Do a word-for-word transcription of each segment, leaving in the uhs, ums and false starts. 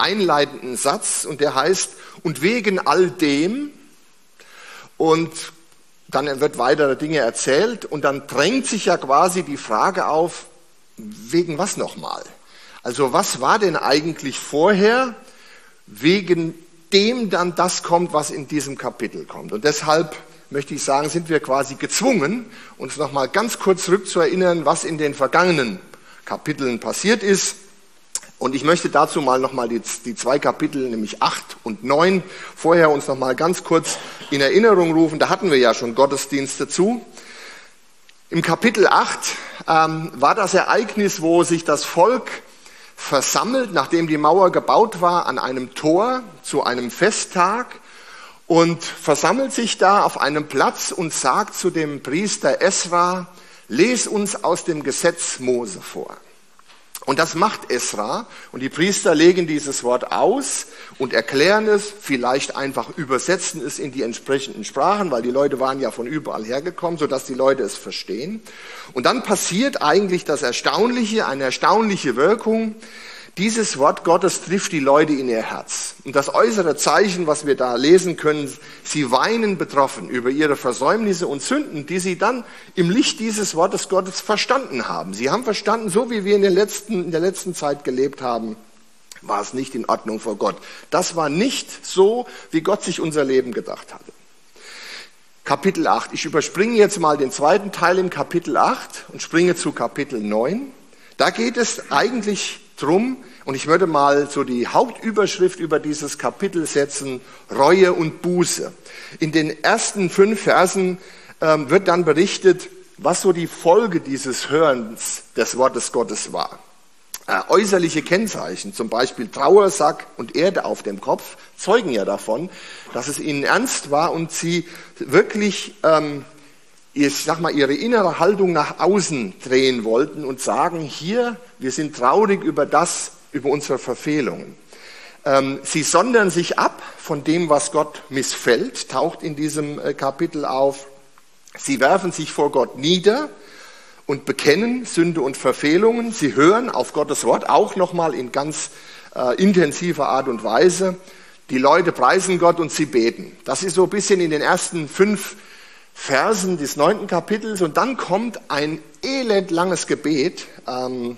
einleitenden Satz und der heißt, und wegen all dem, und dann wird weitere Dinge erzählt und dann drängt sich ja quasi die Frage auf, wegen was nochmal? Also was war denn eigentlich vorher, wegen dem dann das kommt, was in diesem Kapitel kommt. Und deshalb möchte ich sagen, sind wir quasi gezwungen, uns nochmal ganz kurz zurückzuerinnern, was in den vergangenen Kapiteln passiert ist. Und ich möchte dazu mal nochmal die, die zwei Kapitel, nämlich acht und neun, vorher uns nochmal ganz kurz in Erinnerung rufen. Da hatten wir ja schon Gottesdienste zu. Im Kapitel acht ähm, war das Ereignis, wo sich das Volk versammelt, nachdem die Mauer gebaut war, an einem Tor zu einem Festtag und versammelt sich da auf einem Platz und sagt zu dem Priester Esra, les uns aus dem Gesetz Mose vor. Und das macht Esra und die Priester legen dieses Wort aus und erklären es, vielleicht einfach übersetzen es in die entsprechenden Sprachen, weil die Leute waren ja von überall hergekommen, sodass die Leute es verstehen. Und dann passiert eigentlich das Erstaunliche, eine erstaunliche Wirkung. Dieses Wort Gottes trifft die Leute in ihr Herz. Und das äußere Zeichen, was wir da lesen können, sie weinen betroffen über ihre Versäumnisse und Sünden, die sie dann im Licht dieses Wortes Gottes verstanden haben. Sie haben verstanden, so wie wir in der letzten, in der letzten Zeit gelebt haben, war es nicht in Ordnung vor Gott. Das war nicht so, wie Gott sich unser Leben gedacht hatte. Kapitel acht. Ich überspringe jetzt mal den zweiten Teil im Kapitel acht und springe zu Kapitel neun. Da geht es eigentlich drum, und ich würde mal so die Hauptüberschrift über dieses Kapitel setzen, Reue und Buße. In den ersten fünf Versen ähm, wird dann berichtet, was so die Folge dieses Hörens des Wortes Gottes war. Äh, äußerliche Kennzeichen, zum Beispiel Trauersack und Erde auf dem Kopf, zeugen ja davon, dass es ihnen ernst war und sie wirklich ähm, ich sag mal, ihre innere Haltung nach außen drehen wollten und sagen, hier, wir sind traurig über das, über unsere Verfehlungen. Ähm, sie sondern sich ab von dem, was Gott missfällt, taucht in diesem äh, Kapitel auf. Sie werfen sich vor Gott nieder und bekennen Sünde und Verfehlungen. Sie hören auf Gottes Wort auch nochmal in ganz äh, intensiver Art und Weise. Die Leute preisen Gott und sie beten. Das ist so ein bisschen in den ersten fünf Versen des neunten Kapitels und dann kommt ein elendlanges Gebet, ähm,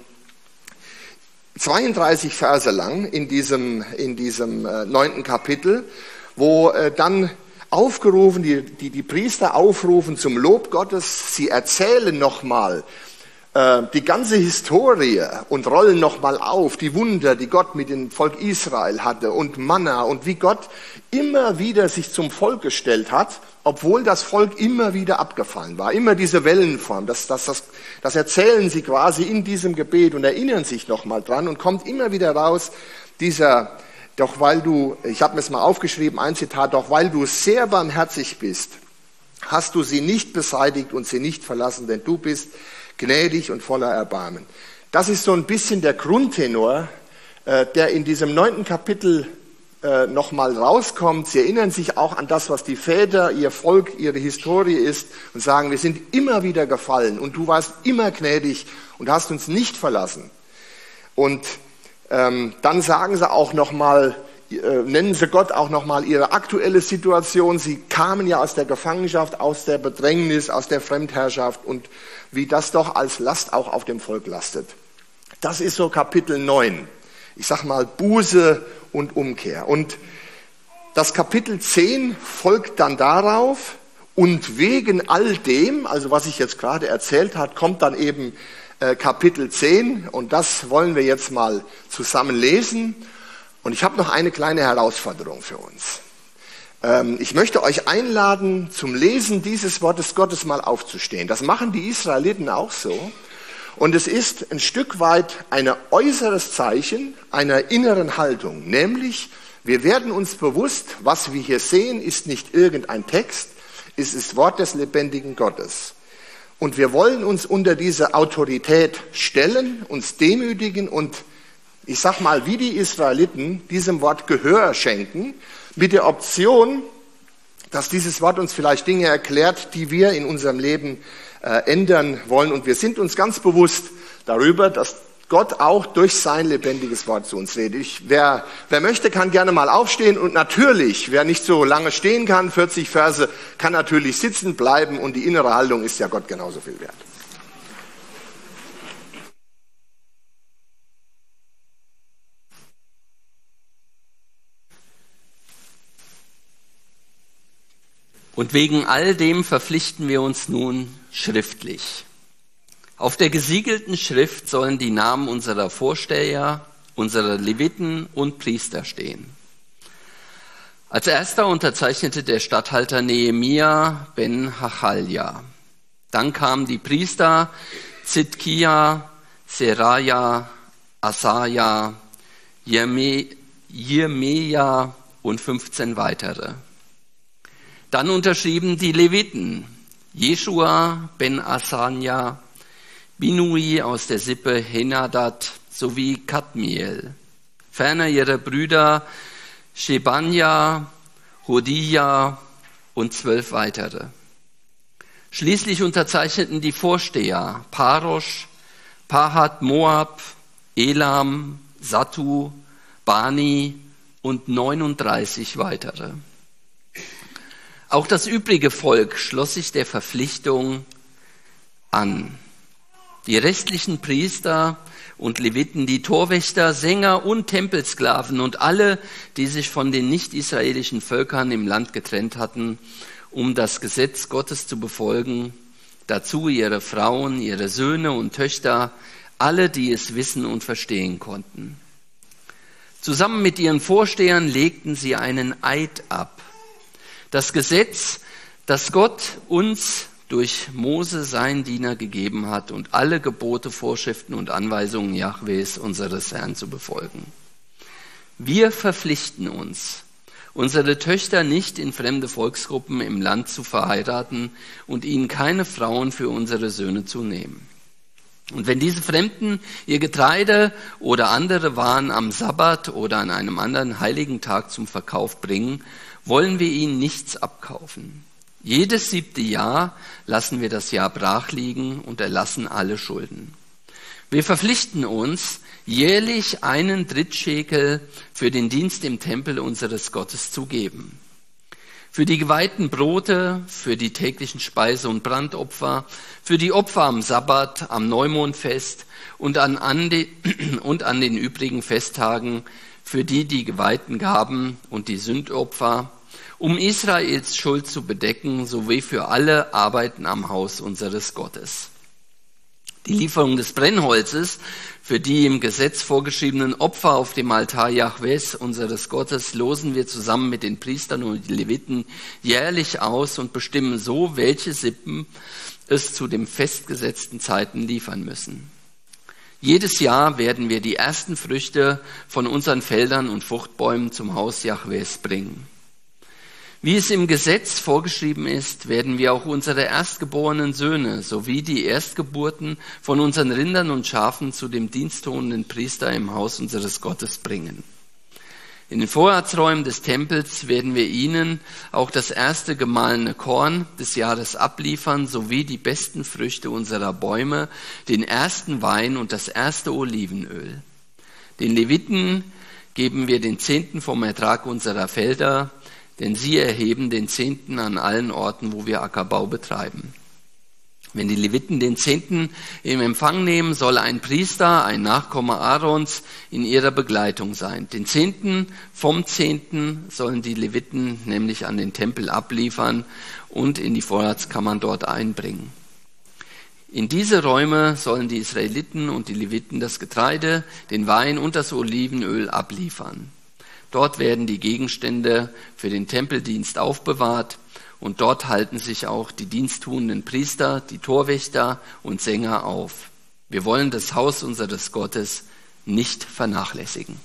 zweiunddreißig Verse lang in diesem, in diesem äh, neunten Kapitel, wo äh, dann aufgerufen, die, die, die Priester aufrufen zum Lob Gottes, sie erzählen nochmal äh, die ganze Historie und rollen nochmal auf, die Wunder, die Gott mit dem Volk Israel hatte und Manna und wie Gott immer wieder sich zum Volk gestellt hat, obwohl das Volk immer wieder abgefallen war, immer diese Wellenform, das, das, das, das erzählen sie quasi in diesem Gebet und erinnern sich nochmal dran und kommt immer wieder raus, dieser, doch weil du, ich habe mir es mal aufgeschrieben, ein Zitat, doch weil du sehr barmherzig bist, hast du sie nicht beseitigt und sie nicht verlassen, denn du bist gnädig und voller Erbarmen. Das ist so ein bisschen der Grundtenor, äh, der in diesem neunten Kapitel nochmal rauskommt. Sie erinnern sich auch an das, was die Väter, ihr Volk, ihre Historie ist und sagen, wir sind immer wieder gefallen und du warst immer gnädig und hast uns nicht verlassen. Und ähm, dann sagen sie auch nochmal, äh, nennen sie Gott auch nochmal ihre aktuelle Situation. Sie kamen ja aus der Gefangenschaft, aus der Bedrängnis, aus der Fremdherrschaft und wie das doch als Last auch auf dem Volk lastet. Das ist so Kapitel neun. Ich sag mal Buße und Umkehr. Und das Kapitel zehn folgt dann darauf und wegen all dem, also was ich jetzt gerade erzählt habe, kommt dann eben äh, Kapitel zehn und das wollen wir jetzt mal zusammen lesen. Und ich habe noch eine kleine Herausforderung für uns. Ähm, ich möchte euch einladen, zum Lesen dieses Wortes Gottes mal aufzustehen. Das machen die Israeliten auch so. Und es ist ein Stück weit ein äußeres Zeichen einer inneren Haltung, nämlich wir werden uns bewusst, was wir hier sehen, ist nicht irgendein Text, es ist Wort des lebendigen Gottes. Und wir wollen uns unter diese Autorität stellen, uns demütigen und, ich sag mal, wie die Israeliten, diesem Wort Gehör schenken, mit der Option, dass dieses Wort uns vielleicht Dinge erklärt, die wir in unserem Leben ändern wollen. Und wir sind uns ganz bewusst darüber, dass Gott auch durch sein lebendiges Wort zu uns redet. Ich, wer, wer möchte, kann gerne mal aufstehen und natürlich, wer nicht so lange stehen kann, vierzig Verse, kann natürlich sitzen bleiben und die innere Haltung ist ja Gott genauso viel wert. Und wegen all dem verpflichten wir uns nun schriftlich. Auf der gesiegelten Schrift sollen die Namen unserer Vorsteher, unserer Leviten und Priester stehen. Als erster unterzeichnete der Statthalter Nehemia ben Hachalja. Dann kamen die Priester Zidkia, Seraja, Asaja, Jeremia und fünfzehn weitere. Dann unterschrieben die Leviten Jeschua ben Asanja, Binui aus der Sippe Henadad sowie Kadmiel. Ferner ihre Brüder Shebanja, Hodia und zwölf weitere. Schließlich unterzeichneten die Vorsteher Parosh, Pahat Moab, Elam, Satu, Bani und neununddreißig weitere. Auch das übrige Volk schloss sich der Verpflichtung an. Die restlichen Priester und Leviten, die Torwächter, Sänger und Tempelsklaven und alle, die sich von den nicht-israelischen Völkern im Land getrennt hatten, um das Gesetz Gottes zu befolgen, dazu ihre Frauen, ihre Söhne und Töchter, alle, die es wissen und verstehen konnten. Zusammen mit ihren Vorstehern legten sie einen Eid ab. Das Gesetz, das Gott uns durch Mose, seinen Diener, gegeben hat und alle Gebote, Vorschriften und Anweisungen Jahwes, unseres Herrn, zu befolgen. Wir verpflichten uns, unsere Töchter nicht in fremde Volksgruppen im Land zu verheiraten und ihnen keine Frauen für unsere Söhne zu nehmen. Und wenn diese Fremden ihr Getreide oder andere Waren am Sabbat oder an einem anderen heiligen Tag zum Verkauf bringen, wollen wir ihnen nichts abkaufen. Jedes siebte Jahr lassen wir das Jahr brach liegen und erlassen alle Schulden. Wir verpflichten uns, jährlich einen Drittschekel für den Dienst im Tempel unseres Gottes zu geben. Für die geweihten Brote, für die täglichen Speise- und Brandopfer, für die Opfer am Sabbat, am Neumondfest und an, an, de, und an den übrigen Festtagen, für die die geweihten Gaben und die Sündopfer, um Israels Schuld zu bedecken, sowie für alle Arbeiten am Haus unseres Gottes. Die Lieferung des Brennholzes für die im Gesetz vorgeschriebenen Opfer auf dem Altar Jahwes, unseres Gottes, losen wir zusammen mit den Priestern und Leviten jährlich aus und bestimmen so, welche Sippen es zu den festgesetzten Zeiten liefern müssen. Jedes Jahr werden wir die ersten Früchte von unseren Feldern und Fruchtbäumen zum Haus Jahwes bringen. Wie es im Gesetz vorgeschrieben ist, werden wir auch unsere erstgeborenen Söhne sowie die Erstgeburten von unseren Rindern und Schafen zu dem diensttuenden Priester im Haus unseres Gottes bringen. In den Vorratsräumen des Tempels werden wir ihnen auch das erste gemahlene Korn des Jahres abliefern, sowie die besten Früchte unserer Bäume, den ersten Wein und das erste Olivenöl. Den Leviten geben wir den Zehnten vom Ertrag unserer Felder, denn sie erheben den Zehnten an allen Orten, wo wir Ackerbau betreiben. Wenn die Leviten den Zehnten im Empfang nehmen, soll ein Priester, ein Nachkomme Aarons, in ihrer Begleitung sein. Den Zehnten vom Zehnten sollen die Leviten nämlich an den Tempel abliefern und in die Vorratskammern dort einbringen. In diese Räume sollen die Israeliten und die Leviten das Getreide, den Wein und das Olivenöl abliefern. Dort werden die Gegenstände für den Tempeldienst aufbewahrt und dort halten sich auch die diensttuenden Priester, die Torwächter und Sänger auf. Wir wollen das Haus unseres Gottes nicht vernachlässigen.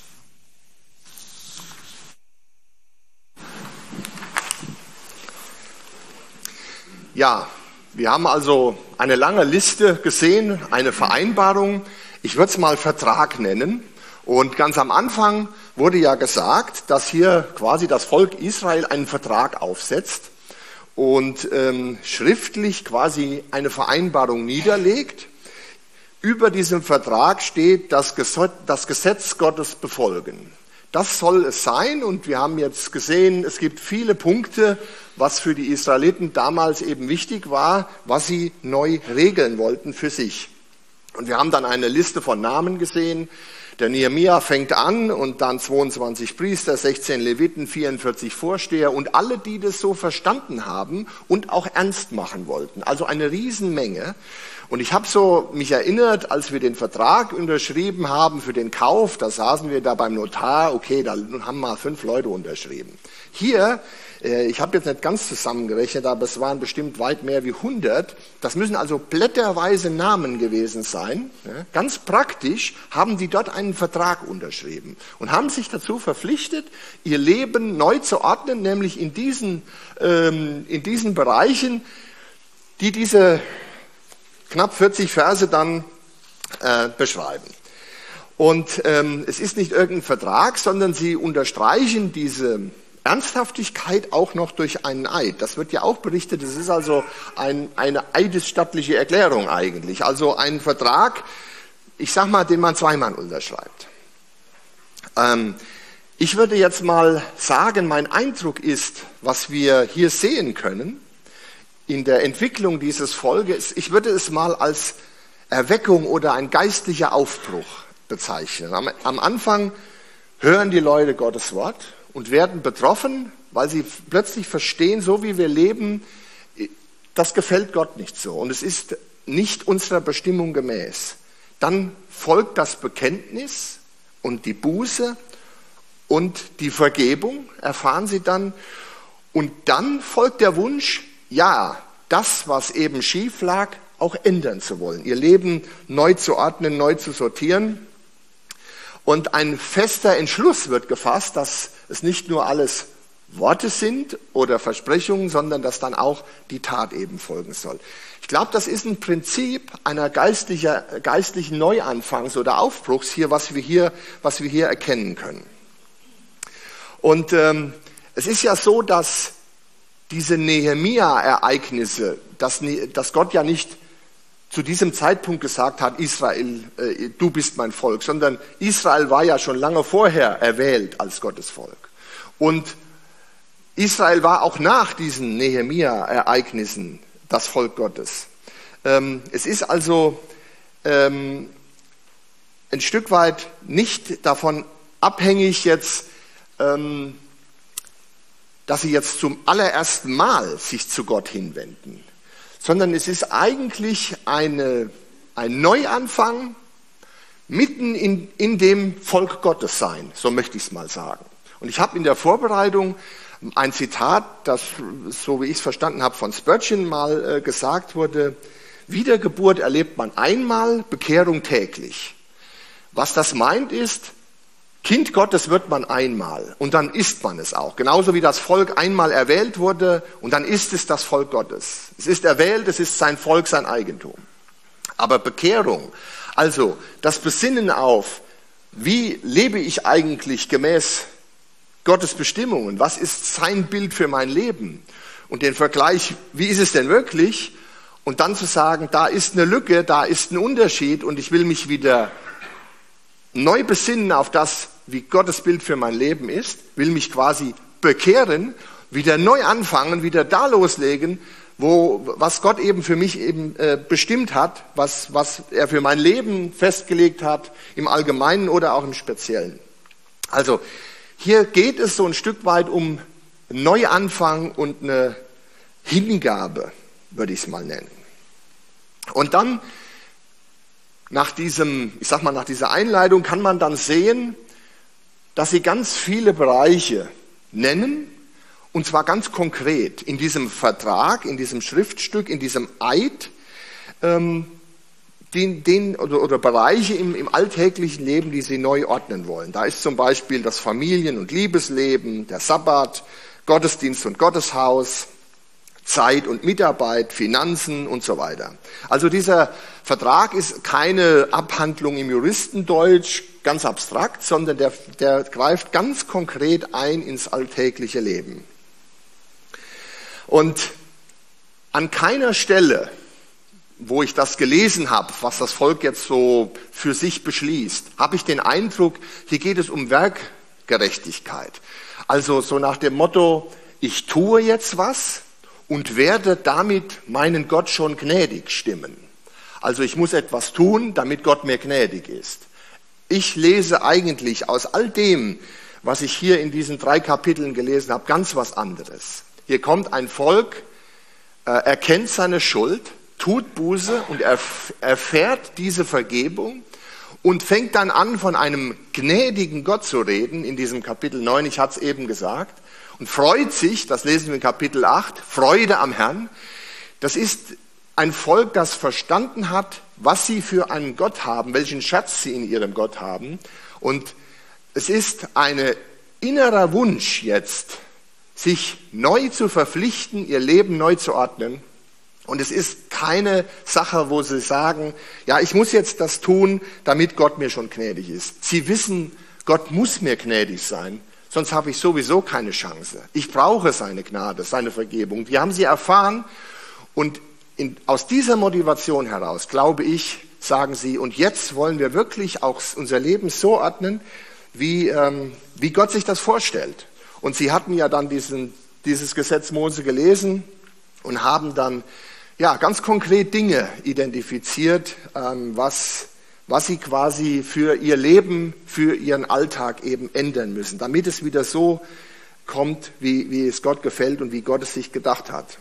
Ja, wir haben also eine lange Liste gesehen, eine Vereinbarung. Ich würde es mal Vertrag nennen. Und ganz am Anfang wurde ja gesagt, dass hier quasi das Volk Israel einen Vertrag aufsetzt und ähm, schriftlich quasi eine Vereinbarung niederlegt. über diesem Vertrag steht, das Gesetz Gottes befolgen. Das soll es sein, und wir haben jetzt gesehen, es gibt viele Punkte, was für die Israeliten damals eben wichtig war, was sie neu regeln wollten für sich. Und wir haben dann eine Liste von Namen gesehen. Der Nehemia fängt an und dann zweiundzwanzig Priester, sechzehn Leviten, vierundvierzig Vorsteher und alle, die das so verstanden haben und auch ernst machen wollten. Also eine Riesenmenge. Und ich habe so mich erinnert, als wir den Vertrag unterschrieben haben für den Kauf, da saßen wir da beim Notar, okay, da haben mal fünf Leute unterschrieben. Hier, äh, ich habe jetzt nicht ganz zusammengerechnet, aber es waren bestimmt weit mehr wie hundert. Das müssen also blätterweise Namen gewesen sein. Ja. Ganz praktisch haben die dort einen Vertrag unterschrieben und haben sich dazu verpflichtet, ihr Leben neu zu ordnen, nämlich in diesen, ähm, in diesen Bereichen, die diese knapp vierzig Verse dann äh, beschreiben. Und ähm, es ist nicht irgendein Vertrag, sondern sie unterstreichen diese Ernsthaftigkeit auch noch durch einen Eid. Das wird ja auch berichtet, es ist also ein, eine eidesstattliche Erklärung eigentlich. Also ein Vertrag, ich sag mal, den man zweimal unterschreibt. Ähm, ich würde jetzt mal sagen, mein Eindruck ist, was wir hier sehen können, in der Entwicklung dieses Volkes, ich würde es mal als Erweckung oder ein geistlicher Aufbruch bezeichnen. Am, am Anfang hören die Leute Gottes Wort und werden betroffen, weil sie plötzlich verstehen, so wie wir leben, das gefällt Gott nicht so und es ist nicht unserer Bestimmung gemäß. Dann folgt das Bekenntnis und die Buße und die Vergebung, erfahren sie dann, und dann folgt der Wunsch, ja, das, was eben schief lag, auch ändern zu wollen, ihr Leben neu zu ordnen, neu zu sortieren. Und ein fester Entschluss wird gefasst, dass es nicht nur alles Worte sind oder Versprechungen, sondern dass dann auch die Tat eben folgen soll. Ich glaube, das ist ein Prinzip einer geistlicher, geistlichen Neuanfangs- oder Aufbruchs hier, was wir hier, was wir hier erkennen können. Und ähm, es ist ja so, dass diese Nehemia-Ereignisse, dass, dass Gott ja nicht zu diesem Zeitpunkt gesagt hat, Israel, äh, du bist mein Volk, sondern Israel war ja schon lange vorher erwählt als Gottes Volk. Und Israel war auch nach diesen Nehemia-Ereignissen das Volk Gottes. Ähm, es ist also ähm, ein Stück weit nicht davon abhängig jetzt, ähm, dass sie jetzt zum allerersten Mal sich zu Gott hinwenden, sondern es ist eigentlich eine, ein Neuanfang mitten in, in dem Volk Gottes sein, so möchte ich es mal sagen. Und ich habe in der Vorbereitung ein Zitat, das, so wie ich es verstanden habe, von Spurgeon mal äh, gesagt wurde: Wiedergeburt erlebt man einmal, Bekehrung täglich. Was das meint ist, Kind Gottes wird man einmal und dann ist man es auch. Genauso wie das Volk einmal erwählt wurde und dann ist es das Volk Gottes. Es ist erwählt, es ist sein Volk, sein Eigentum. Aber Bekehrung, also das Besinnen auf, wie lebe ich eigentlich gemäß Gottes Bestimmungen? Was ist sein Bild für mein Leben? Und den Vergleich, wie ist es denn wirklich? Und dann zu sagen, da ist eine Lücke, da ist ein Unterschied und ich will mich wieder neu besinnen auf das, wie Gottes Bild für mein Leben ist, will mich quasi bekehren, wieder neu anfangen, wieder da loslegen, wo, was Gott eben für mich eben äh, bestimmt hat, was, was er für mein Leben festgelegt hat, im Allgemeinen oder auch im Speziellen. Also, hier geht es so ein Stück weit um Neuanfang und eine Hingabe, würde ich es mal nennen. Und dann Nach diesem, ich sag mal, nach dieser Einleitung kann man dann sehen, dass sie ganz viele Bereiche nennen, und zwar ganz konkret in diesem Vertrag, in diesem Schriftstück, in diesem Eid, ähm, den, den, oder, oder Bereiche im, im alltäglichen Leben, die sie neu ordnen wollen. Da ist zum Beispiel das Familien- und Liebesleben, der Sabbat, Gottesdienst und Gotteshaus, Zeit und Mitarbeit, Finanzen und so weiter. Also dieser Vertrag ist keine Abhandlung im Juristendeutsch, ganz abstrakt, sondern der, der greift ganz konkret ein ins alltägliche Leben. Und an keiner Stelle wo ich das gelesen habe, was das Volk jetzt so für sich beschließt, habe ich den Eindruck, hier geht es um Werkgerechtigkeit. Also so nach dem Motto, ich tue jetzt was und werde damit meinen Gott schon gnädig stimmen. Also ich muss etwas tun, damit Gott mir gnädig ist. Ich lese eigentlich aus all dem, was ich hier in diesen drei Kapiteln gelesen habe, ganz was anderes. Hier kommt ein Volk, äh, erkennt seine Schuld, tut Buße und erf- erfährt diese Vergebung und fängt dann an, von einem gnädigen Gott zu reden, in diesem Kapitel neun, ich hatte es eben gesagt, und freut sich, das lesen wir in Kapitel acht, Freude am Herrn. Das ist ein Volk, das verstanden hat, was sie für einen Gott haben, welchen Schatz sie in ihrem Gott haben. Und es ist ein innerer Wunsch jetzt, sich neu zu verpflichten, ihr Leben neu zu ordnen. Und es ist keine Sache, wo sie sagen, ja, ich muss jetzt das tun, damit Gott mir schon gnädig ist. Sie wissen, Gott muss mir gnädig sein, sonst habe ich sowieso keine Chance. Ich brauche seine Gnade, seine Vergebung. Die haben sie erfahren und in, aus dieser Motivation heraus, glaube ich, sagen sie, und jetzt wollen wir wirklich auch unser Leben so ordnen, wie, ähm, wie Gott sich das vorstellt. Und sie hatten ja dann diesen, dieses Gesetz Mose gelesen und haben dann ja, ganz konkret Dinge identifiziert, ähm, was, was sie quasi für ihr Leben, für ihren Alltag eben ändern müssen, damit es wieder so kommt, wie, wie es Gott gefällt und wie Gott es sich gedacht hat.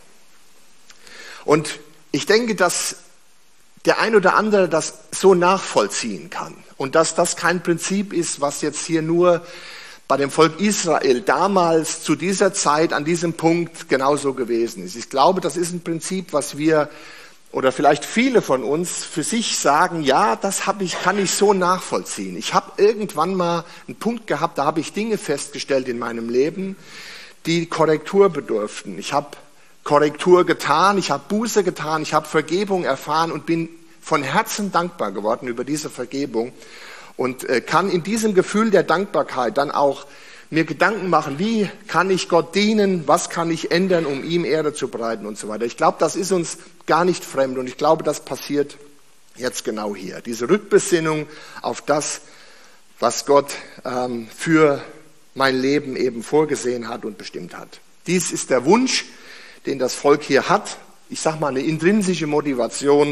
Und ich denke, dass der ein oder andere das so nachvollziehen kann und dass das kein Prinzip ist, was jetzt hier nur bei dem Volk Israel damals zu dieser Zeit an diesem Punkt genauso gewesen ist. Ich glaube, das ist ein Prinzip, was wir oder vielleicht viele von uns für sich sagen, ja, das hab ich, kann ich so nachvollziehen. Ich habe irgendwann mal einen Punkt gehabt, da habe ich Dinge festgestellt in meinem Leben, die Korrektur bedurften. Ich habe Korrektur getan, ich habe Buße getan, ich habe Vergebung erfahren und bin von Herzen dankbar geworden über diese Vergebung. Und kann in diesem Gefühl der Dankbarkeit dann auch mir Gedanken machen, wie kann ich Gott dienen, was kann ich ändern, um ihm Ehre zu bereiten und so weiter. Ich glaube, das ist uns gar nicht fremd und ich glaube, das passiert jetzt genau hier. Diese Rückbesinnung auf das, was Gott ähm, für mein Leben eben vorgesehen hat und bestimmt hat. Dies ist der Wunsch, den das Volk hier hat. Ich sage mal, eine intrinsische Motivation,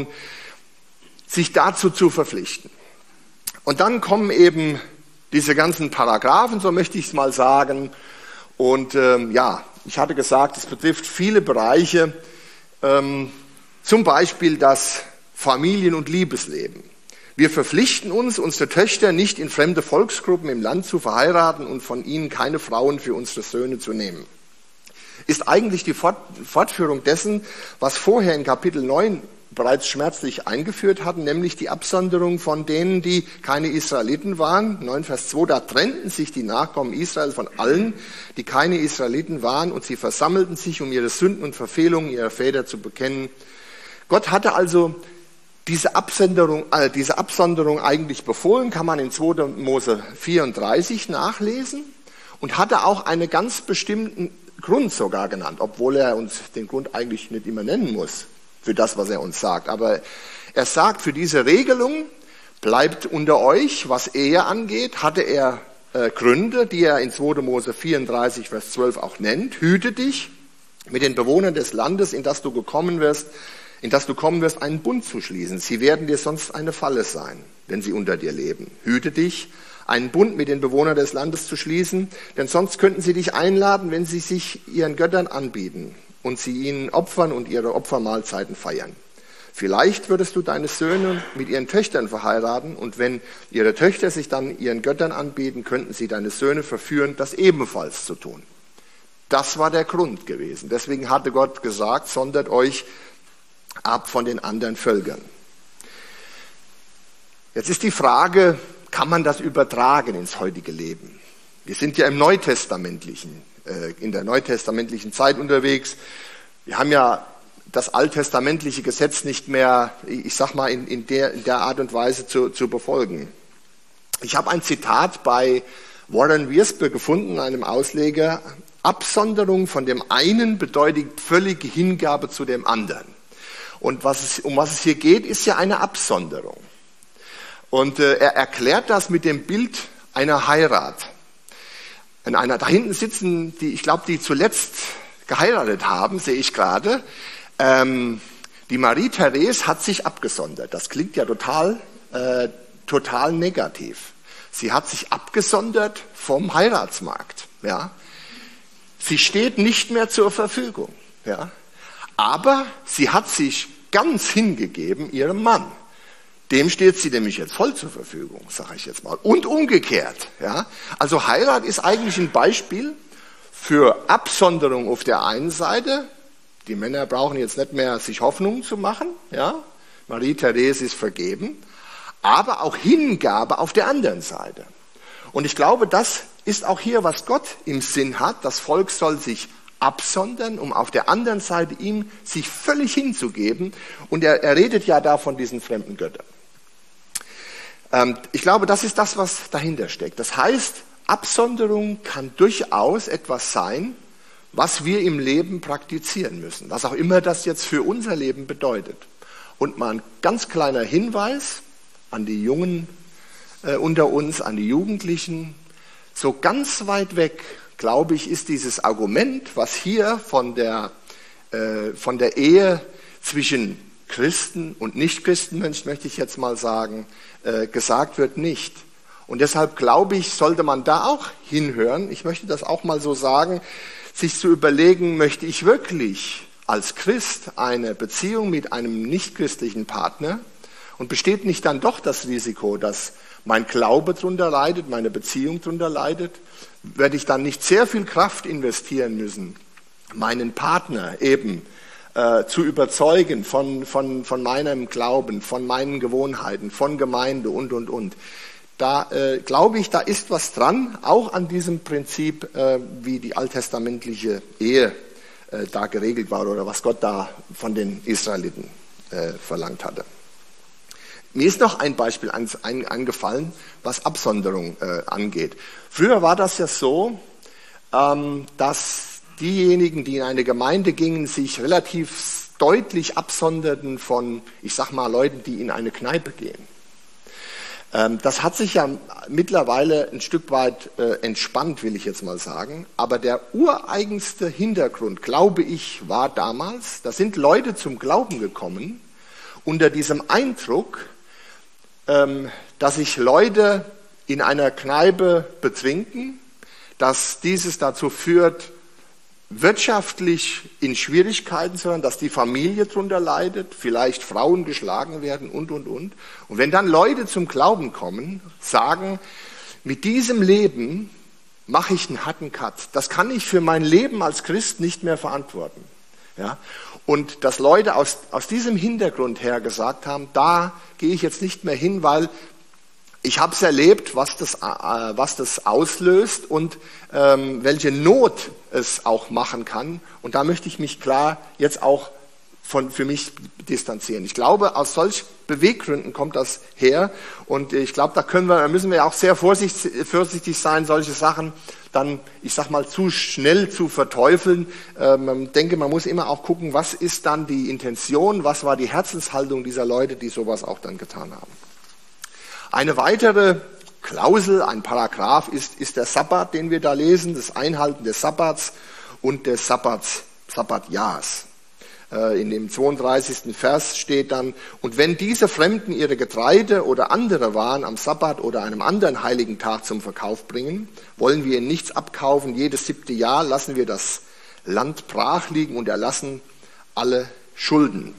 sich dazu zu verpflichten. Und dann kommen eben diese ganzen Paragraphen, so möchte ich es mal sagen. Und ähm, ja, ich hatte gesagt, es betrifft viele Bereiche, ähm, zum Beispiel das Familien- und Liebesleben. Wir verpflichten uns, unsere Töchter nicht in fremde Volksgruppen im Land zu verheiraten und von ihnen keine Frauen für unsere Söhne zu nehmen. Ist eigentlich die Fortführung dessen, was vorher in Kapitel neun bereits schmerzlich eingeführt hatten, nämlich die Absonderung von denen, die keine Israeliten waren. neun Vers zwei, da trennten sich die Nachkommen Israel von allen, die keine Israeliten waren, und sie versammelten sich, um ihre Sünden und Verfehlungen ihrer Väter zu bekennen. Gott hatte also diese Absonderung, äh, diese Absonderung eigentlich befohlen, kann man in zweiter Mose vierunddreißig nachlesen, und hatte auch einen ganz bestimmten Grund sogar genannt, obwohl er uns den Grund eigentlich nicht immer nennen muss für das, was er uns sagt. Aber er sagt, für diese Regelung bleibt unter euch, was Ehe angeht, hatte er äh, Gründe, die er in zweiter Mose vierunddreißig, Vers zwölf auch nennt. Hüte dich, mit den Bewohnern des Landes, in das du gekommen wirst, in das du kommen wirst, einen Bund zu schließen. Sie werden dir sonst eine Falle sein, wenn sie unter dir leben. Hüte dich, einen Bund mit den Bewohnern des Landes zu schließen, denn sonst könnten sie dich einladen, wenn sie sich ihren Göttern anbieten und sie ihnen opfern und ihre Opfermahlzeiten feiern. Vielleicht würdest du deine Söhne mit ihren Töchtern verheiraten, und wenn ihre Töchter sich dann ihren Göttern anbieten, könnten sie deine Söhne verführen, das ebenfalls zu tun. Das war der Grund gewesen. Deswegen hatte Gott gesagt, sondert euch ab von den anderen Völkern. Jetzt ist die Frage, kann man das übertragen ins heutige Leben? Wir sind ja im Neutestamentlichen, äh, in der neutestamentlichen Zeit unterwegs. Wir haben ja das alttestamentliche Gesetz nicht mehr, ich sag mal, in, in, der, in der Art und Weise zu, zu befolgen. Ich habe ein Zitat bei Warren Wiersbe gefunden, einem Ausleger: Absonderung von dem einen bedeutet völlige Hingabe zu dem anderen. Und was es, um was es hier geht, ist ja eine Absonderung. Und äh, er erklärt das mit dem Bild einer Heirat. In einer, da hinten sitzen die, ich glaube, die zuletzt geheiratet haben, sehe ich gerade. Ähm, die Marie-Therese hat sich abgesondert. Das klingt ja total, äh, total negativ. Sie hat sich abgesondert vom Heiratsmarkt. Ja. Sie steht nicht mehr zur Verfügung. Ja. Aber sie hat sich ganz hingegeben ihrem Mann. Dem steht sie nämlich jetzt voll zur Verfügung, sage ich jetzt mal. Und umgekehrt. Ja. Also Heirat ist eigentlich ein Beispiel für Absonderung auf der einen Seite. Die Männer brauchen jetzt nicht mehr sich Hoffnungen zu machen. Ja. Marie-Therese ist vergeben. Aber auch Hingabe auf der anderen Seite. Und ich glaube, das ist auch hier, was Gott im Sinn hat. Das Volk soll sich absondern, um auf der anderen Seite ihm sich völlig hinzugeben. Und er, er redet ja da von diesen fremden Göttern. Ähm, ich glaube, das ist das, was dahinter steckt. Das heißt, Absonderung kann durchaus etwas sein, was wir im Leben praktizieren müssen. Was auch immer das jetzt für unser Leben bedeutet. Und mal ein ganz kleiner Hinweis an die Jungen äh, unter uns, an die Jugendlichen. So ganz weit weg, glaube ich, ist dieses Argument, was hier von der, äh, von der Ehe zwischen Christen und Nicht-Christen, möchte ich jetzt mal sagen, äh, gesagt wird, nicht. Und deshalb glaube ich, sollte man da auch hinhören, ich möchte das auch mal so sagen, sich zu überlegen, möchte ich wirklich als Christ eine Beziehung mit einem nicht-christlichen Partner? Und besteht nicht dann doch das Risiko, dass mein Glaube darunter leidet, meine Beziehung darunter leidet? Werde ich dann nicht sehr viel Kraft investieren müssen, meinen Partner eben äh, zu überzeugen von, von, von meinem Glauben, von meinen Gewohnheiten, von Gemeinde und, und, und. Da äh, glaube ich, da ist was dran, auch an diesem Prinzip, äh, wie die alttestamentliche Ehe äh, da geregelt war oder was Gott da von den Israeliten äh, verlangt hatte. Mir ist noch ein Beispiel eingefallen, was Absonderung äh, angeht. Früher war das ja so, ähm, dass diejenigen, die in eine Gemeinde gingen, sich relativ deutlich absonderten von, ich sag mal, Leuten, die in eine Kneipe gehen. Ähm, das hat sich ja mittlerweile ein Stück weit äh, entspannt, will ich jetzt mal sagen. Aber der ureigenste Hintergrund, glaube ich, war damals, da sind Leute zum Glauben gekommen, unter diesem Eindruck, dass sich Leute in einer Kneipe betrinken, dass dieses dazu führt, wirtschaftlich in Schwierigkeiten zu sein, dass die Familie darunter leidet, vielleicht Frauen geschlagen werden und, und, und. Und wenn dann Leute zum Glauben kommen, sagen, mit diesem Leben mache ich einen harten Cut. Das kann ich für mein Leben als Christ nicht mehr verantworten. Ja? Und dass Leute aus, aus diesem Hintergrund her gesagt haben, da gehe ich jetzt nicht mehr hin, weil ich habe es erlebt, was das, äh, was das auslöst und ähm, welche Not es auch machen kann. Und da möchte ich mich klar jetzt auch von, für mich distanzieren. Ich glaube, aus solch Beweggründen kommt das her. Und ich glaube, da können wir, da müssen wir auch sehr vorsichtig, vorsichtig sein, solche Sachen dann, ich sag mal, zu schnell zu verteufeln. Ähm, ich denke, man muss immer auch gucken, was ist dann die Intention, was war die Herzenshaltung dieser Leute, die sowas auch dann getan haben. Eine weitere Klausel, ein Paragraph ist, ist der Sabbat, den wir da lesen, das Einhalten des Sabbats und des Sabbats, Sabbatjahrs. In dem zweiunddreißigsten Vers steht dann, und wenn diese Fremden ihre Getreide oder andere Waren am Sabbat oder einem anderen heiligen Tag zum Verkauf bringen, wollen wir ihnen nichts abkaufen. Jedes siebte Jahr lassen wir das Land brach liegen und erlassen alle Schulden.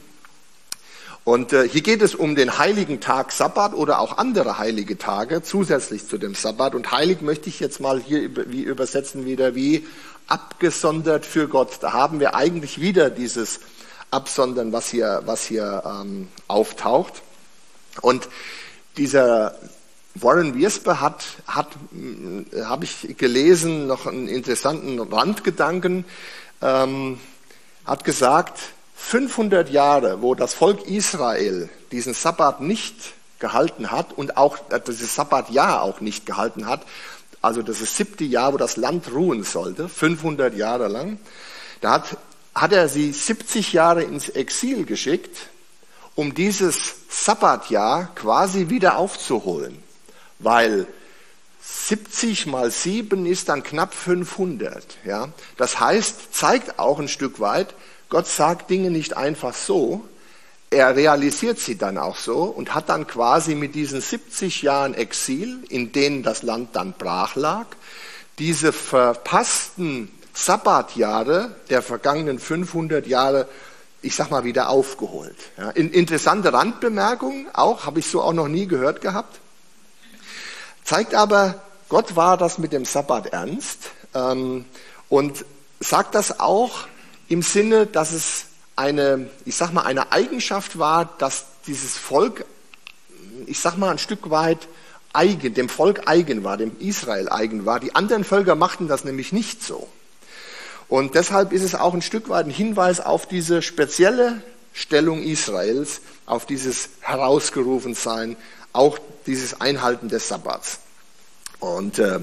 Und äh, hier geht es um den heiligen Tag Sabbat oder auch andere heilige Tage zusätzlich zu dem Sabbat. Und heilig möchte ich jetzt mal hier über, wie übersetzen wieder wie abgesondert für Gott. Da haben wir eigentlich wieder dieses Absondern, was hier, was hier ähm, auftaucht. Und dieser Warren Wiersbe hat, hat äh, habe ich gelesen, noch einen interessanten Randgedanken, ähm, hat gesagt, fünfhundert Jahre, wo das Volk Israel diesen Sabbat nicht gehalten hat und auch äh, dieses Sabbatjahr auch nicht gehalten hat, also das siebte Jahr, wo das Land ruhen sollte, fünfhundert Jahre lang, da hat hat er sie siebzig Jahre ins Exil geschickt, um dieses Sabbatjahr quasi wieder aufzuholen. Weil siebzig mal sieben ist dann knapp fünfhundert. Ja? Das heißt, zeigt auch ein Stück weit, Gott sagt Dinge nicht einfach so, er realisiert sie dann auch so und hat dann quasi mit diesen siebzig Jahren Exil, in denen das Land dann brach lag, diese verpassten Sabbatjahre der vergangenen fünfhundert Jahre, ich sag mal, wieder aufgeholt. Ja, interessante Randbemerkung, auch, habe ich so auch noch nie gehört gehabt. Zeigt aber, Gott war das mit dem Sabbat ernst ähm, und sagt das auch im Sinne, dass es eine, ich sag mal, eine Eigenschaft war, dass dieses Volk, ich sag mal, ein Stück weit eigen, dem Volk eigen war, dem Israel eigen war. Die anderen Völker machten das nämlich nicht so. Und deshalb ist es auch ein Stück weit ein Hinweis auf diese spezielle Stellung Israels, auf dieses Herausgerufensein, auch dieses Einhalten des Sabbats. Und äh,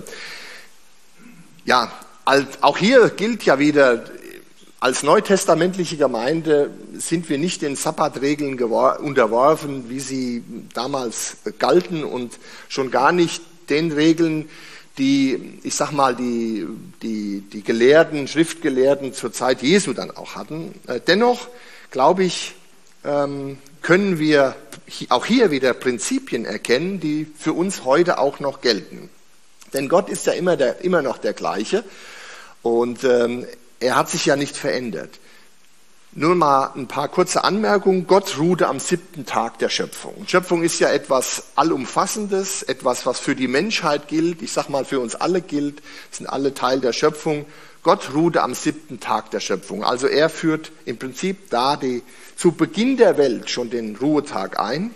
ja, auch hier gilt ja wieder, als neutestamentliche Gemeinde sind wir nicht den Sabbatregeln unterworfen, wie sie damals galten und schon gar nicht den Regeln, die, ich sag mal, die, die, die Gelehrten, Schriftgelehrten zur Zeit Jesu dann auch hatten. Dennoch, glaube ich, können wir auch hier wieder Prinzipien erkennen, die für uns heute auch noch gelten. Denn Gott ist ja immer, der, immer noch der gleiche und ähm, er hat sich ja nicht verändert. Nur mal ein paar kurze Anmerkungen. Gott ruhte am siebten Tag der Schöpfung. Schöpfung ist ja etwas Allumfassendes, etwas, was für die Menschheit gilt. Ich sag mal, für uns alle gilt. Es sind alle Teil der Schöpfung. Gott ruhte am siebten Tag der Schöpfung. Also er führt im Prinzip da die, zu Beginn der Welt schon den Ruhetag ein.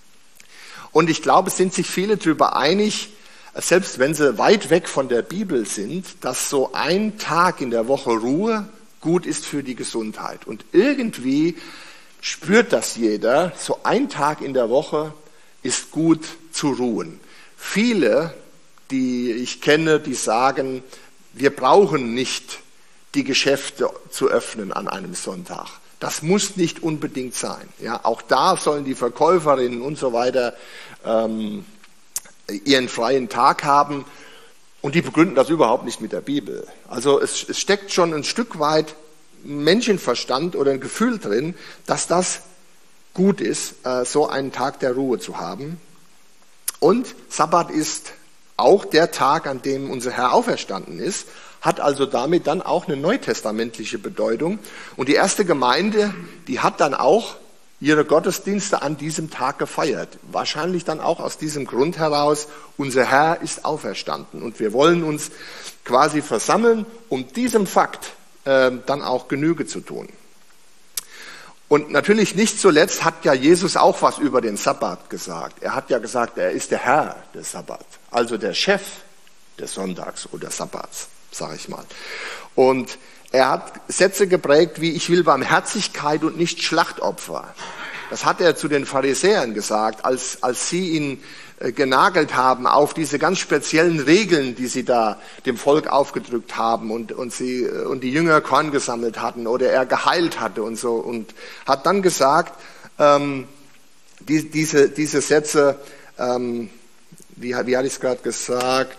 Und ich glaube, es sind sich viele darüber einig, selbst wenn sie weit weg von der Bibel sind, dass so ein Tag in der Woche Ruhe gut ist für die Gesundheit. Und irgendwie spürt das jeder, so ein Tag in der Woche ist gut zu ruhen. Viele, die ich kenne, die sagen, wir brauchen nicht die Geschäfte zu öffnen an einem Sonntag. Das muss nicht unbedingt sein. Ja, auch da sollen die Verkäuferinnen und so weiter ähm, ihren freien Tag haben und die begründen das überhaupt nicht mit der Bibel. Also es, es steckt schon ein Stück weit Menschenverstand oder ein Gefühl drin, dass das gut ist, äh, so einen Tag der Ruhe zu haben. Und Sabbat ist auch der Tag, an dem unser Herr auferstanden ist, hat also damit dann auch eine neutestamentliche Bedeutung. Und die erste Gemeinde, die hat dann auch ihre Gottesdienste an diesem Tag gefeiert. Wahrscheinlich dann auch aus diesem Grund heraus, unser Herr ist auferstanden. Und wir wollen uns quasi versammeln, um diesem Fakt äh, dann auch Genüge zu tun. Und natürlich nicht zuletzt hat ja Jesus auch was über den Sabbat gesagt. Er hat ja gesagt, er ist der Herr des Sabbat, also der Chef des Sonntags oder Sabbats, sage ich mal. Und er hat Sätze geprägt wie, ich will Barmherzigkeit und nicht Schlachtopfer. Das hat er zu den Pharisäern gesagt, als, als sie ihn äh, genagelt haben auf diese ganz speziellen Regeln, die sie da dem Volk aufgedrückt haben und, und, sie, und die Jünger Korn gesammelt hatten oder er geheilt hatte und so. Und hat dann gesagt, ähm, die, diese, diese Sätze, ähm, wie, wie hatte ich es gerade gesagt?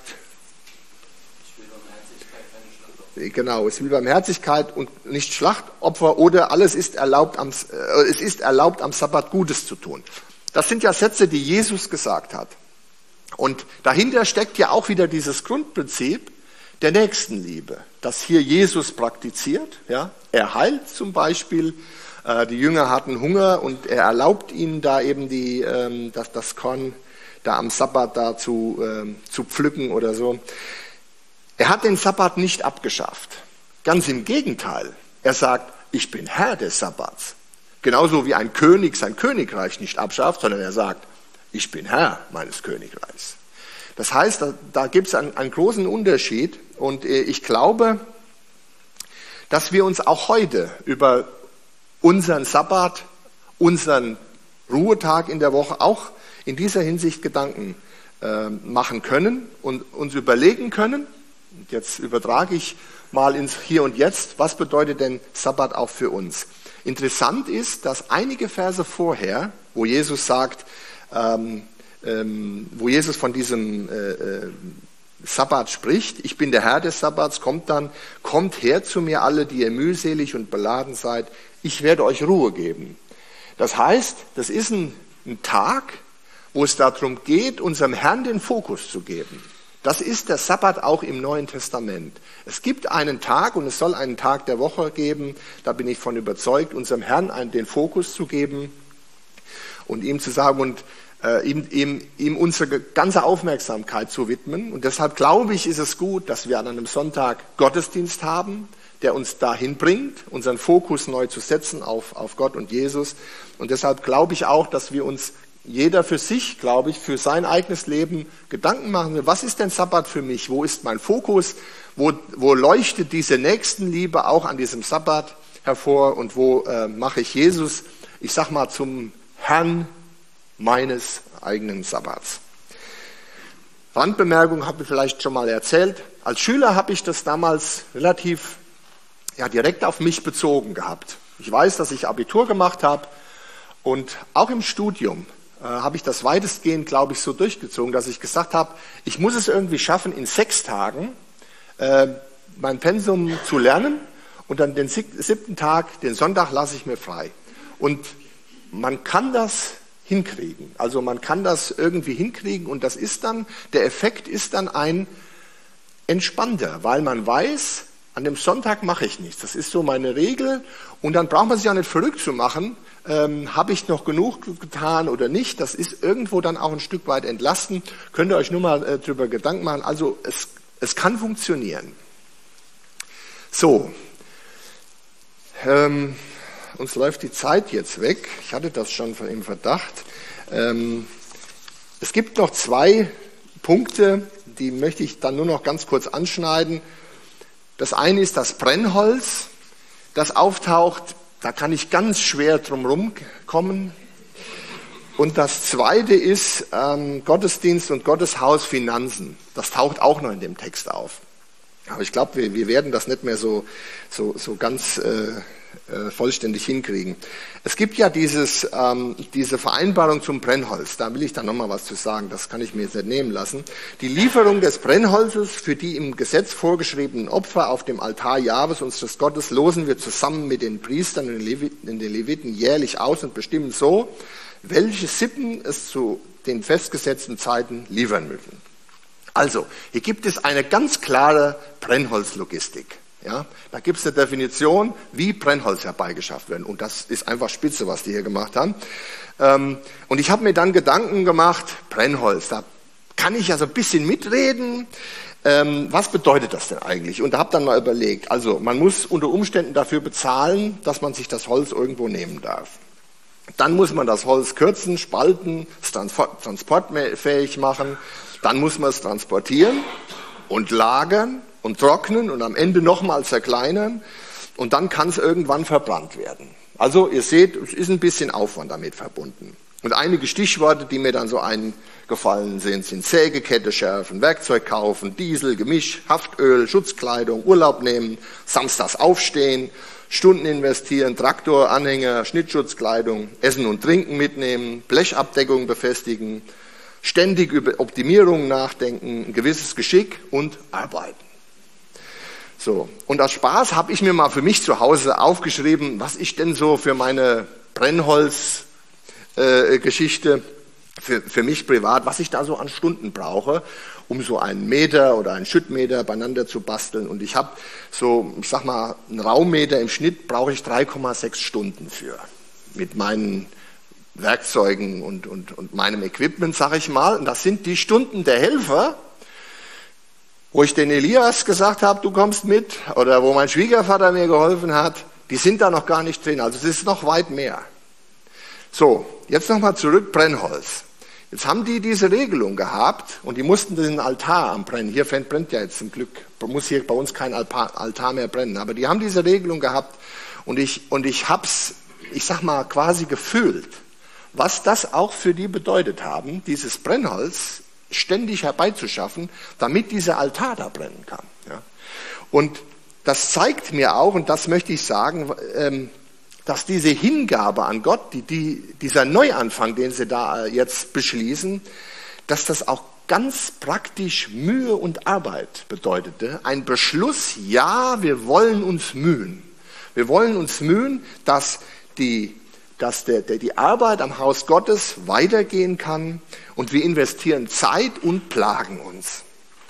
Genau, es will Barmherzigkeit und nicht Schlachtopfer oder alles ist erlaubt am, äh, es ist erlaubt am Sabbat Gutes zu tun. Das sind ja Sätze, die Jesus gesagt hat. Und dahinter steckt ja auch wieder dieses Grundprinzip der Nächstenliebe, das hier Jesus praktiziert. Ja? Er heilt zum Beispiel, äh, die Jünger hatten Hunger und er erlaubt ihnen da eben die, ähm, das, das Korn da am Sabbat da zu, ähm, zu pflücken oder so. Er hat den Sabbat nicht abgeschafft. Ganz im Gegenteil. Er sagt, ich bin Herr des Sabbats. Genauso wie ein König sein Königreich nicht abschafft, sondern er sagt, ich bin Herr meines Königreichs. Das heißt, da, da gibt es einen, einen großen Unterschied. Und ich glaube, dass wir uns auch heute über unseren Sabbat, unseren Ruhetag in der Woche auch in dieser Hinsicht Gedanken äh, machen können und uns überlegen können, Jetzt übertrage ich mal ins Hier und Jetzt. Was bedeutet denn Sabbat auch für uns? Interessant ist, dass einige Verse vorher, wo Jesus sagt, ähm, ähm, wo Jesus von diesem äh, äh, Sabbat spricht, ich bin der Herr des Sabbats, kommt dann, kommt her zu mir alle, die ihr mühselig und beladen seid, ich werde euch Ruhe geben. Das heißt, das ist ein, ein Tag, wo es darum geht, unserem Herrn den Fokus zu geben. Das ist der Sabbat auch im Neuen Testament. Es gibt einen Tag und es soll einen Tag der Woche geben, da bin ich von überzeugt, unserem Herrn einen, den Fokus zu geben und ihm zu sagen und äh, ihm, ihm, ihm unsere ganze Aufmerksamkeit zu widmen. Und deshalb glaube ich, ist es gut, dass wir an einem Sonntag Gottesdienst haben, der uns dahin bringt, unseren Fokus neu zu setzen auf, auf Gott und Jesus. Und deshalb glaube ich auch, dass wir uns jeder für sich, glaube ich, für sein eigenes Leben Gedanken machen. Was ist denn Sabbat für mich? Wo ist mein Fokus? Wo, wo leuchtet diese Nächstenliebe auch an diesem Sabbat hervor? Und wo äh, mache ich Jesus, ich sag mal, zum Herrn meines eigenen Sabbats? Randbemerkung habe ich vielleicht schon mal erzählt. Als Schüler habe ich das damals relativ ja, direkt auf mich bezogen gehabt. Ich weiß, dass ich Abitur gemacht habe und auch im Studium äh, habe ich das weitestgehend, glaube ich, so durchgezogen, dass ich gesagt habe, ich muss es irgendwie schaffen, in sechs Tagen äh, mein Pensum zu lernen und dann den siebten Tag, den Sonntag, lasse ich mir frei. Und man kann das hinkriegen. Also man kann das irgendwie hinkriegen und das ist dann, der Effekt ist dann ein entspannter, weil man weiß, an dem Sonntag mache ich nichts. Das ist so meine Regel. Und dann braucht man sich auch nicht verrückt zu machen. Ähm, habe ich noch genug getan oder nicht? Das ist irgendwo dann auch ein Stück weit entlasten. Könnt ihr euch nur mal äh, drüber Gedanken machen. Also es, es kann funktionieren. So. Ähm, uns läuft die Zeit jetzt weg. Ich hatte das schon im Verdacht. Ähm, es gibt noch zwei Punkte, die möchte ich dann nur noch ganz kurz anschneiden. Das eine ist das Brennholz, das auftaucht, da kann ich ganz schwer drum rumkommen. Und das zweite ist ähm, Gottesdienst und Gotteshaus, Finanzen. Das taucht auch noch in dem Text auf. Aber ich glaube, wir, wir werden das nicht mehr so, so, so ganz äh, äh, vollständig hinkriegen. Es gibt ja dieses, ähm, diese Vereinbarung zum Brennholz. Da will ich dann nochmal was zu sagen. Das kann ich mir jetzt nicht nehmen lassen. Die Lieferung des Brennholzes für die im Gesetz vorgeschriebenen Opfer auf dem Altar Jahwes, unseres Gottes, losen wir zusammen mit den Priestern und den Leviten, den Leviten jährlich aus und bestimmen so, welche Sippen es zu den festgesetzten Zeiten liefern müssen. Also, hier gibt es eine ganz klare Brennholzlogistik. Ja, da gibt es eine Definition, wie Brennholz herbeigeschafft werden. Und das ist einfach spitze, was die hier gemacht haben. Ähm, und ich habe mir dann Gedanken gemacht, Brennholz, da kann ich ja so ein bisschen mitreden. Ähm, was bedeutet das denn eigentlich? Und da habe dann mal überlegt, also man muss unter Umständen dafür bezahlen, dass man sich das Holz irgendwo nehmen darf. Dann muss man das Holz kürzen, spalten, es transport, transportfähig machen. Dann muss man es transportieren und lagern und trocknen und am Ende nochmal zerkleinern und dann kann es irgendwann verbrannt werden. Also ihr seht, es ist ein bisschen Aufwand damit verbunden. Und einige Stichworte, die mir dann so eingefallen sind, sind Sägekette schärfen, Werkzeug kaufen, Diesel, Gemisch, Haftöl, Schutzkleidung, Urlaub nehmen, samstags aufstehen, Stunden investieren, Traktor, Anhänger, Schnittschutzkleidung, Essen und Trinken mitnehmen, Blechabdeckung befestigen, ständig über Optimierung nachdenken, ein gewisses Geschick und arbeiten. So, und aus Spaß habe ich mir mal für mich zu Hause aufgeschrieben, was ich denn so für meine Brennholz-Geschichte, äh, für, für mich privat, was ich da so an Stunden brauche, um so einen Meter oder einen Schüttmeter beieinander zu basteln. Und ich habe so, ich sag mal, einen Raummeter im Schnitt brauche ich drei Komma sechs Stunden für, mit meinen Werkzeugen und, und, und meinem Equipment, sage ich mal. Und das sind die Stunden der Helfer, wo ich den Elias gesagt habe, du kommst mit, oder wo mein Schwiegervater mir geholfen hat, die sind da noch gar nicht drin. Also es ist noch weit mehr. So, jetzt nochmal zurück, Brennholz. Jetzt haben die diese Regelung gehabt und die mussten den Altar am Brennen. Hier brennt ja jetzt zum Glück, muss hier bei uns kein Altar mehr brennen. Aber die haben diese Regelung gehabt und ich, und ich hab's, ich sag mal, quasi gefühlt, was das auch für die bedeutet haben, dieses Brennholz ständig herbeizuschaffen, damit dieser Altar da brennen kann. Ja. Und das zeigt mir auch, und das möchte ich sagen, ähm, dass diese Hingabe an Gott, die, die, dieser Neuanfang, den sie da jetzt beschließen, dass das auch ganz praktisch Mühe und Arbeit bedeutete. Ein Beschluss, ja, wir wollen uns mühen. Wir wollen uns mühen, dass die, dass der, der, die Arbeit am Haus Gottes weitergehen kann, und wir investieren Zeit und plagen uns.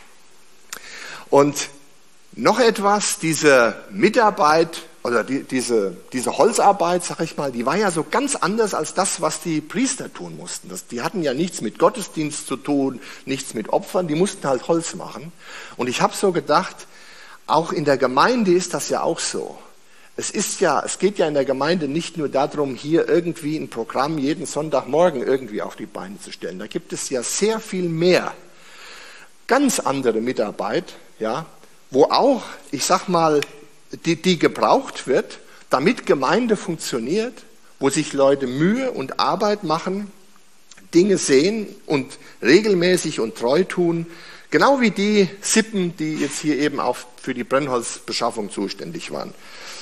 Und noch etwas, diese Mitarbeit oder die, diese, diese Holzarbeit, sag ich mal, die war ja so ganz anders als das, was die Priester tun mussten. Das, die hatten ja nichts mit Gottesdienst zu tun, nichts mit Opfern, die mussten halt Holz machen. Und ich habe so gedacht, auch in der Gemeinde ist das ja auch so. Es ist ja, es geht ja in der Gemeinde nicht nur darum, hier irgendwie ein Programm jeden Sonntagmorgen irgendwie auf die Beine zu stellen. Da gibt es ja sehr viel mehr, ganz andere Mitarbeit, ja, wo auch, ich sag mal, die, die gebraucht wird, damit Gemeinde funktioniert, wo sich Leute Mühe und Arbeit machen, Dinge sehen und regelmäßig und treu tun, genau wie die Sippen, die jetzt hier eben auch für die Brennholzbeschaffung zuständig waren.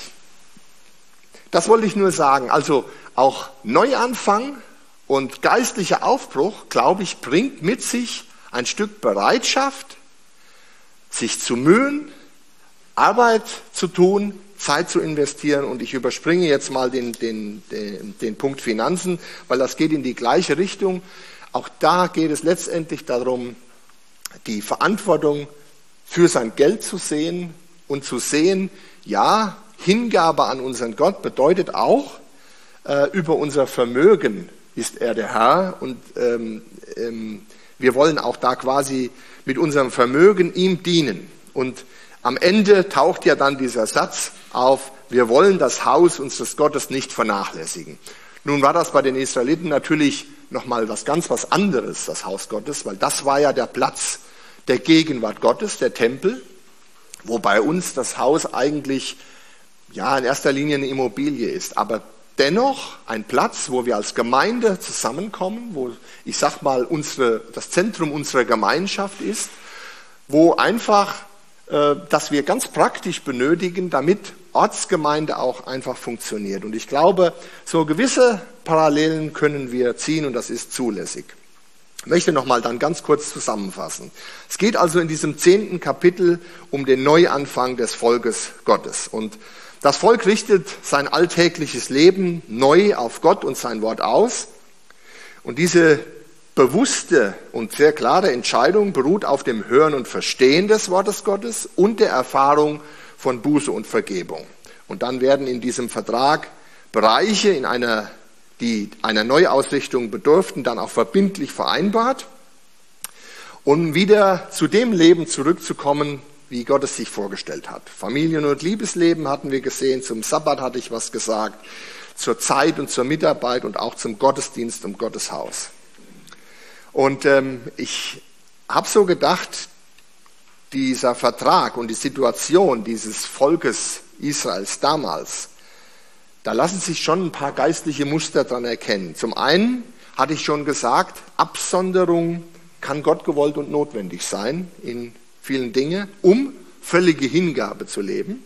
Das wollte ich nur sagen. Also auch Neuanfang und geistlicher Aufbruch, glaube ich, bringt mit sich ein Stück Bereitschaft, sich zu mühen, Arbeit zu tun, Zeit zu investieren. Und ich überspringe jetzt mal den, den, den, den Punkt Finanzen, weil das geht in die gleiche Richtung. Auch da geht es letztendlich darum, die Verantwortung für sein Geld zu sehen und zu sehen, ja, Hingabe an unseren Gott bedeutet auch, äh, über unser Vermögen ist er der Herr, und ähm, ähm, wir wollen auch da quasi mit unserem Vermögen ihm dienen. Und am Ende taucht ja dann dieser Satz auf, wir wollen das Haus unseres Gottes nicht vernachlässigen. Nun war das bei den Israeliten natürlich nochmal was ganz was anderes, das Haus Gottes, weil das war ja der Platz der Gegenwart Gottes, der Tempel, wo bei uns das Haus eigentlich ja in erster Linie eine Immobilie ist, aber dennoch ein Platz, wo wir als Gemeinde zusammenkommen, wo, ich sag mal, unsere, das Zentrum unserer Gemeinschaft ist, wo einfach, äh, dass wir ganz praktisch benötigen, damit Ortsgemeinde auch einfach funktioniert. Und ich glaube, so gewisse Parallelen können wir ziehen, und das ist zulässig. Ich möchte nochmal dann ganz kurz zusammenfassen. Es geht also in diesem zehnten Kapitel um den Neuanfang des Volkes Gottes. Und das Volk richtet sein alltägliches Leben neu auf Gott und sein Wort aus. Und diese bewusste und sehr klare Entscheidung beruht auf dem Hören und Verstehen des Wortes Gottes und der Erfahrung von Buße und Vergebung. Und dann werden in diesem Vertrag Bereiche, in einer, die einer Neuausrichtung bedurften, dann auch verbindlich vereinbart, um wieder zu dem Leben zurückzukommen, wie Gott es sich vorgestellt hat. Familien- und Liebesleben hatten wir gesehen, zum Sabbat hatte ich was gesagt, zur Zeit und zur Mitarbeit und auch zum Gottesdienst und Gotteshaus. Und ähm, ich habe so gedacht, dieser Vertrag und die Situation dieses Volkes Israels damals, da lassen sich schon ein paar geistliche Muster dran erkennen. Zum einen hatte ich schon gesagt, Absonderung kann Gott gewollt und notwendig sein in vielen Dinge, um völlige Hingabe zu leben.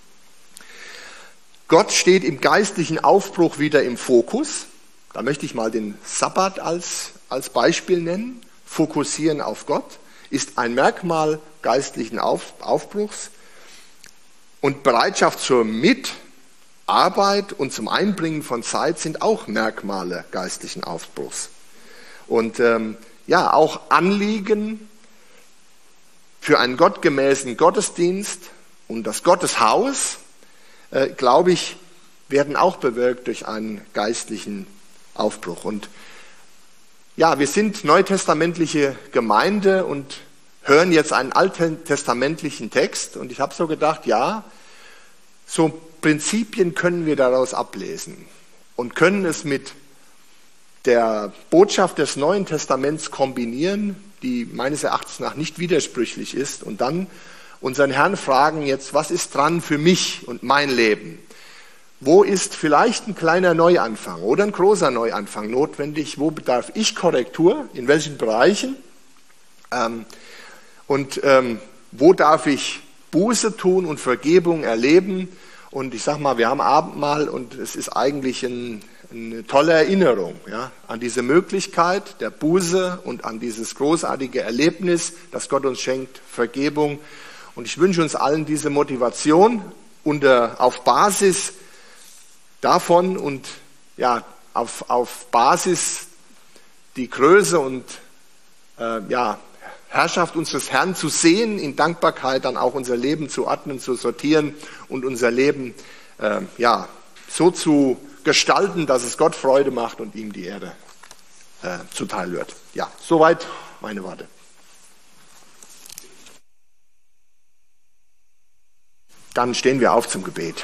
Gott steht im geistlichen Aufbruch wieder im Fokus. Da möchte ich mal den Sabbat als, als Beispiel nennen. Fokussieren auf Gott ist ein Merkmal geistlichen auf, Aufbruchs. Und Bereitschaft zur Mitarbeit und zum Einbringen von Zeit sind auch Merkmale geistlichen Aufbruchs. Und ähm, ja, auch Anliegen für einen gottgemäßen Gottesdienst und das Gotteshaus, äh, glaube ich, werden auch bewirkt durch einen geistlichen Aufbruch. Und ja, wir sind neutestamentliche Gemeinde und hören jetzt einen alttestamentlichen Text. Und ich habe so gedacht, ja, so Prinzipien können wir daraus ablesen und können es mit der Botschaft des Neuen Testaments kombinieren, die meines Erachtens nach nicht widersprüchlich ist, und dann unseren Herrn fragen jetzt, was ist dran für mich und mein Leben? Wo ist vielleicht ein kleiner Neuanfang oder ein großer Neuanfang notwendig? Wo bedarf ich Korrektur? In welchen Bereichen? Ähm, und ähm, wo darf ich Buße tun und Vergebung erleben? Und ich sage mal, wir haben Abendmahl und es ist eigentlich ein, eine tolle Erinnerung, ja, an diese Möglichkeit der Buße und an dieses großartige Erlebnis, das Gott uns schenkt, Vergebung. Und ich wünsche uns allen diese Motivation unter, auf Basis davon und ja, auf, auf Basis die Größe und äh, ja, Herrschaft unseres Herrn zu sehen, in Dankbarkeit dann auch unser Leben zu ordnen, zu sortieren und unser Leben äh, ja, so zu gestalten, dass es Gott Freude macht und ihm die Ehre äh, zuteil wird. Ja, soweit meine Worte. Dann stehen wir auf zum Gebet.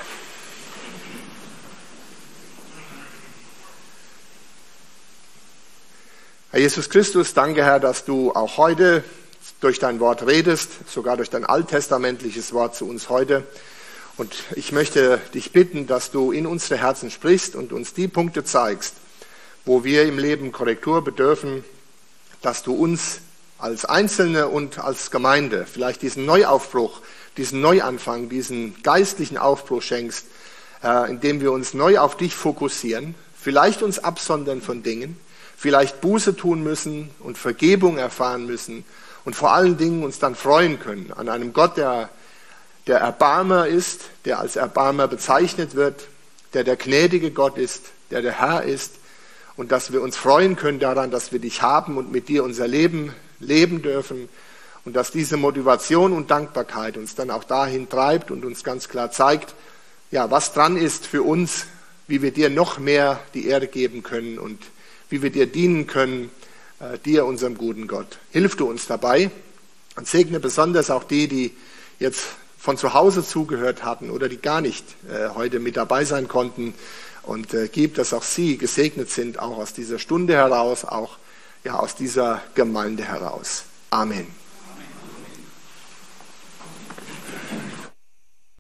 Herr Jesus Christus, danke Herr, dass du auch heute durch dein Wort redest, sogar durch dein alttestamentliches Wort zu uns heute. Und ich möchte dich bitten, dass du in unsere Herzen sprichst und uns die Punkte zeigst, wo wir im Leben Korrektur bedürfen, dass du uns als Einzelne und als Gemeinde vielleicht diesen Neuaufbruch, diesen Neuanfang, diesen geistlichen Aufbruch schenkst, äh, indem wir uns neu auf dich fokussieren, vielleicht uns absondern von Dingen, vielleicht Buße tun müssen und Vergebung erfahren müssen und vor allen Dingen uns dann freuen können an einem Gott, der der Erbarmer ist, der als Erbarmer bezeichnet wird, der der gnädige Gott ist, der der Herr ist und dass wir uns freuen können daran, dass wir dich haben und mit dir unser Leben leben dürfen und dass diese Motivation und Dankbarkeit uns dann auch dahin treibt und uns ganz klar zeigt, ja, was dran ist für uns, wie wir dir noch mehr die Ehre geben können und wie wir dir dienen können, äh, dir, unserem guten Gott. Hilf du uns dabei und segne besonders auch die, die jetzt von zu Hause zugehört hatten oder die gar nicht äh, heute mit dabei sein konnten und äh, gib, dass auch sie gesegnet sind, auch aus dieser Stunde heraus, auch ja, aus dieser Gemeinde heraus. Amen.